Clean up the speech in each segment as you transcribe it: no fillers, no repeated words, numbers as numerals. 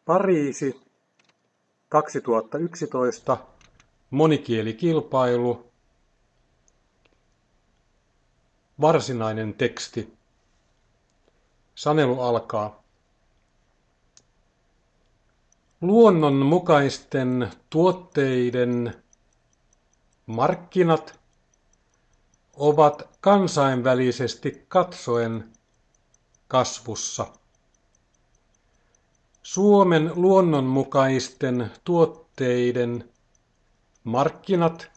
Pariisi 2011 monikielikilpailu. Varsinainen teksti. Sanelu alkaa. Luonnonmukaisten tuotteiden markkinat ovat kansainvälisesti katsoen kasvussa. Suomen luonnonmukaisten tuotteiden markkinat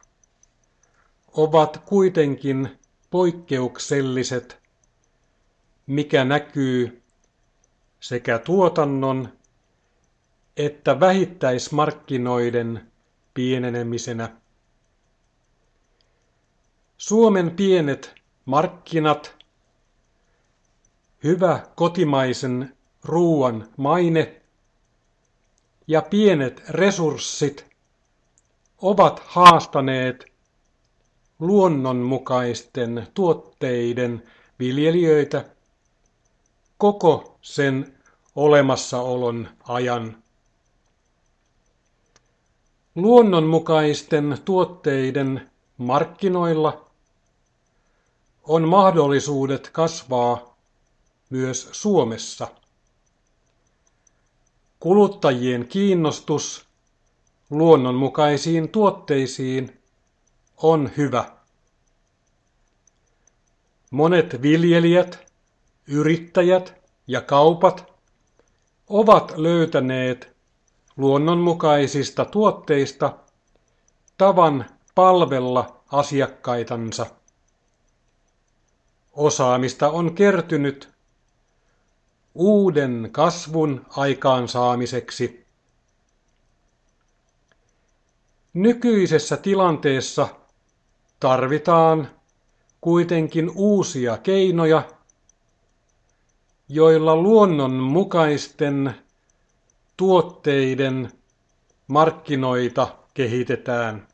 ovat kuitenkin poikkeukselliset, mikä näkyy sekä tuotannon että vähittäismarkkinoiden pienenemisenä. Suomen pienet markkinat, hyvä kotimaisen ruoan maine ja pienet resurssit ovat haastaneet luonnonmukaisten tuotteiden viljelijöitä koko sen olemassaolon ajan. Luonnonmukaisten tuotteiden markkinoilla on mahdollisuudet kasvaa myös Suomessa. Kuluttajien kiinnostus luonnonmukaisiin tuotteisiin on hyvä. Monet viljelijät, yrittäjät ja kaupat ovat löytäneet luonnonmukaisista tuotteista tavan palvella asiakkaitansa. Osaamista on kertynyt uuden kasvun aikaansaamiseksi. Nykyisessä tilanteessa tarvitaan kuitenkin uusia keinoja, joilla luonnonmukaisten tuotteiden markkinoita kehitetään.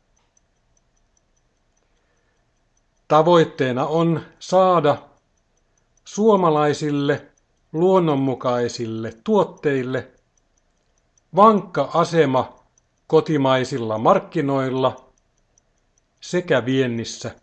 Tavoitteena on saada suomalaisille luonnonmukaisille tuotteille vankka asema kotimaisilla markkinoilla sekä viennissä.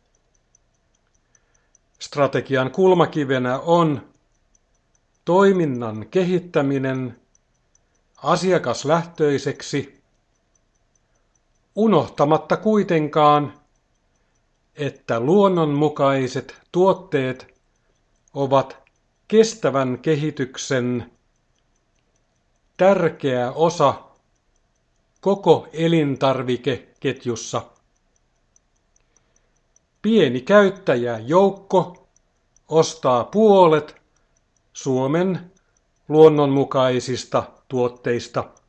Strategian kulmakivenä on toiminnan kehittäminen asiakaslähtöiseksi, unohtamatta kuitenkaan, että luonnonmukaiset tuotteet ovat kestävän kehityksen tärkeä osa koko elintarvikeketjussa. Pieni käyttäjäjoukko ostaa puolet Suomen luonnonmukaisista tuotteista.